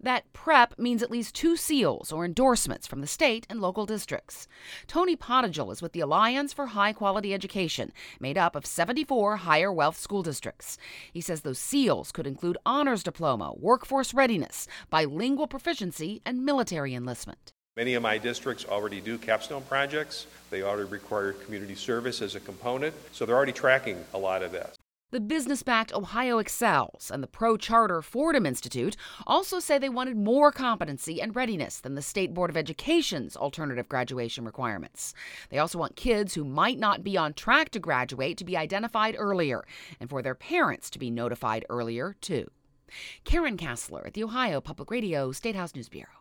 That PREP means at least 2 seals or endorsements from the state and local districts. Tony Pottigel is with the Alliance for High Quality Education, made up of 74 higher wealth school districts. He says those seals could include honors diploma, workforce readiness, bilingual proficiency, and military enlistment. Many of my districts already do capstone projects. They already require community service as a component, so they're already tracking a lot of this. The business-backed Ohio Excels and the pro-charter Fordham Institute also say they wanted more competency and readiness than the State Board of Education's alternative graduation requirements. They also want kids who might not be on track to graduate to be identified earlier, and for their parents to be notified earlier, too. Karen Kassler at the Ohio Public Radio State House News Bureau.